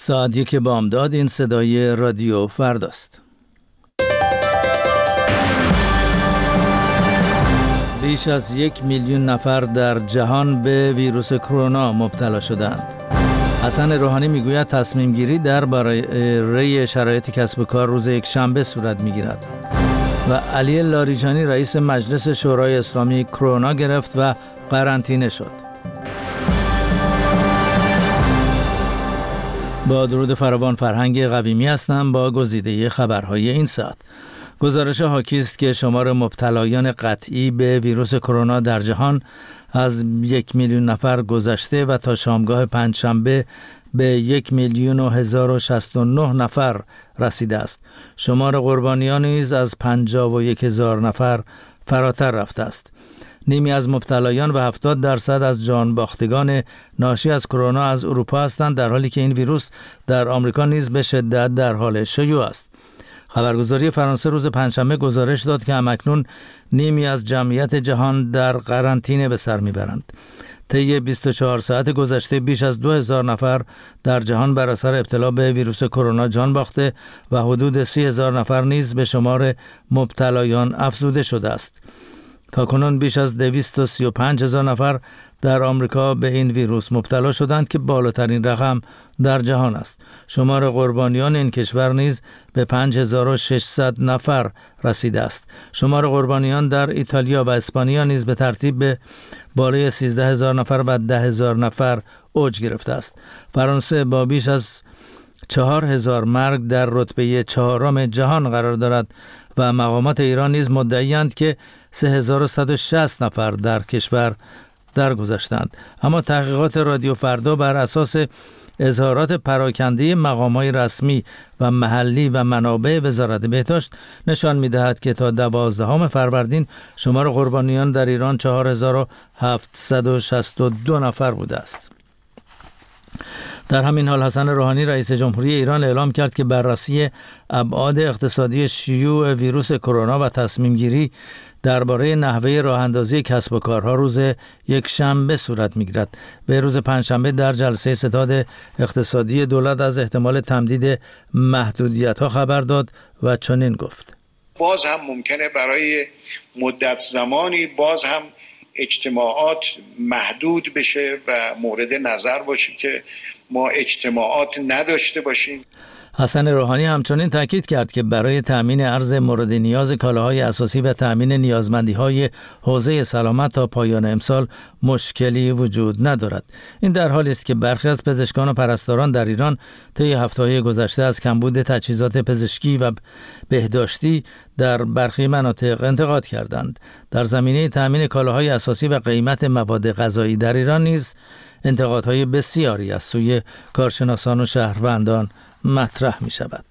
ساعت 1 بامداد. این صدای رادیو فرداست. بیش از 1 میلیون نفر در جهان به ویروس کرونا مبتلا شدند. حسن روحانی میگوید تصمیم گیری درباره شرایط کسب و کار روز یکشنبه صورت میگیرد. و علی لاریجانی رئیس مجلس شورای اسلامی کرونا گرفت و قرنطینه شد. با درود فراوان، فرهنگ قویمی هستم با گزیده خبرهای این ساعت. گزارش حاکی است که شمار مبتلایان قطعی به ویروس کرونا در جهان از 1 میلیون نفر گذشته و تا شامگاه پنجشنبه به 1,000,069 نفر رسیده است. شمار قربانیان نیز از 51,000 نفر فراتر رفته است. نیمی از مبتلایان و 70% از جانباختگان ناشی از کرونا از اروپا هستند، در حالی که این ویروس در آمریکا نیز به شدت در حال شیوع است. خبرگزاری فرانسه روز پنجشنبه گزارش داد که همکنون نیمی از جمعیت جهان در قرنطینه به سر میبرند. طی 24 ساعت گذشته بیش از 2,000 نفر در جهان بر اثر ابتلا به ویروس کرونا جان باخته و حدود 30,000 نفر نیز به شمار مبتلایان افزوده شده است. تاکنون بیش از 235,000 نفر در آمریکا به این ویروس مبتلا شدند که بالاترین رقم در جهان است. شمار قربانیان این کشور نیز به 5,600 نفر رسیده است. شمار قربانیان در ایتالیا و اسپانیا نیز به ترتیب به بالای 13,000 نفر و 10,000 نفر اوج گرفته است. فرانسه با بیش از 4,000 مرگ در رتبه 4 جهان قرار دارد و مقامات ایران نیز مدعی‌اند که 3,160 نفر در کشور درگذشتند. اما تحقیقات رادیو فردا بر اساس اظهارات پراکنده مقامات رسمی و محلی و منابع وزارت بهداشت نشان می‌دهد که تا 12 فروردین شمار قربانیان در ایران 4,762 نفر بوده است. در همین حال حسن روحانی رئیس جمهوری ایران اعلام کرد که بررسی ابعاد اقتصادی شیوع ویروس کرونا و تصمیم گیری درباره نحوه راه اندازی کسب و کارها روز یکشنبه صورت می‌گیرد. به روز پنجشنبه در جلسه ستاد اقتصادی دولت از احتمال تمدید محدودیت‌ها خبر داد و چنین گفت: باز هم ممکنه برای مدت زمانی باز هم اجتماعات محدود بشه و مورد نظر باشه که ما اجتماعات نداشته باشیم. حسن روحانی همچنین تاکید کرد که برای تأمین عرض مورد نیاز کالاهای اساسی و تأمین نیازمندی‌های حوزه سلامت تا پایان امسال مشکلی وجود ندارد. این در حالی است که برخی از پزشکان و پرستاران در ایران طی هفته‌های گذشته از کمبود تجهیزات پزشکی و بهداشتی در برخی مناطق انتقاد کردند. در زمینه تأمین کالاهای اساسی و قیمت مواد غذایی در ایران نیز انتقادهای بسیاری از سوی کارشناسان و شهروندان مطرح می شود.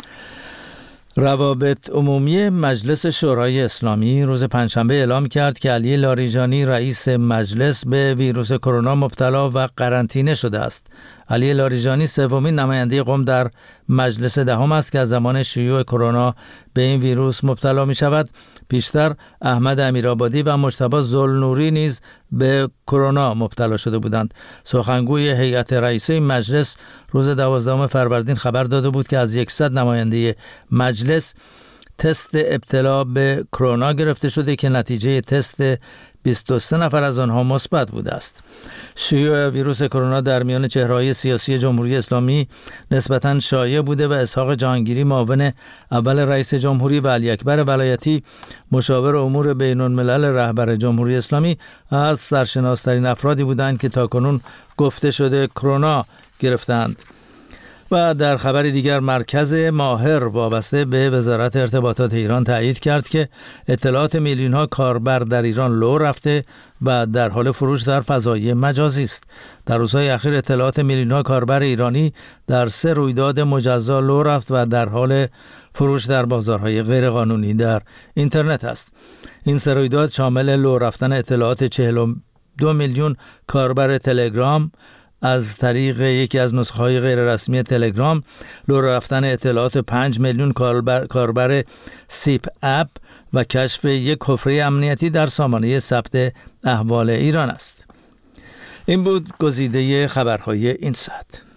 روابط عمومی مجلس شورای اسلامی روز پنجشنبه اعلام کرد که علی لاریجانی رئیس مجلس به ویروس کرونا مبتلا و قرنطینه شده است. علی لاریجانی سومین نماینده قم در مجلس دهم است که از زمان شیوع کرونا به این ویروس مبتلا می شود. پیشتر احمد امیرآبادی و مجتبی ذوالنوری نیز به کرونا مبتلا شده بودند. سخنگوی هیئت رئیسه مجلس روز 12 فروردین خبر داده بود که از 100 نماینده مجلس تست ابتلا به کرونا گرفته شده که نتیجه تست 23 نفر از آنها مثبت بوده است. شیوع ویروس کرونا در میان چهره‌های سیاسی جمهوری اسلامی نسبتاً شایع بوده و اسحاق جهانگیری معاون اول رئیس جمهوری و علی اکبر ولایتی مشاور امور بین‌الملل رهبر جمهوری اسلامی از سرشناس‌ترین افرادی بودند که تاکنون گفته شده کرونا گرفتند. و در خبر دیگر مرکز ماهر وابسته به وزارت ارتباطات ایران تایید کرد که اطلاعات میلیون‌ها کاربر در ایران لو رفته و در حال فروش در فضای مجازی است. در روزهای اخیر اطلاعات میلیون‌ها کاربر ایرانی در 3 رویداد مجزا لو رفت و در حال فروش در بازارهای غیرقانونی در اینترنت است. این 3 رویداد شامل لو رفتن اطلاعات 42 میلیون کاربر تلگرام از طریق یکی از نسخه‌های غیررسمی تلگرام، لو رفتن اطلاعات 5 میلیون کاربر سیپ اپ و کشف یک حفره امنیتی در سامانه ثبت احوال ایران است. این بود گزیده خبرهای این ساعت.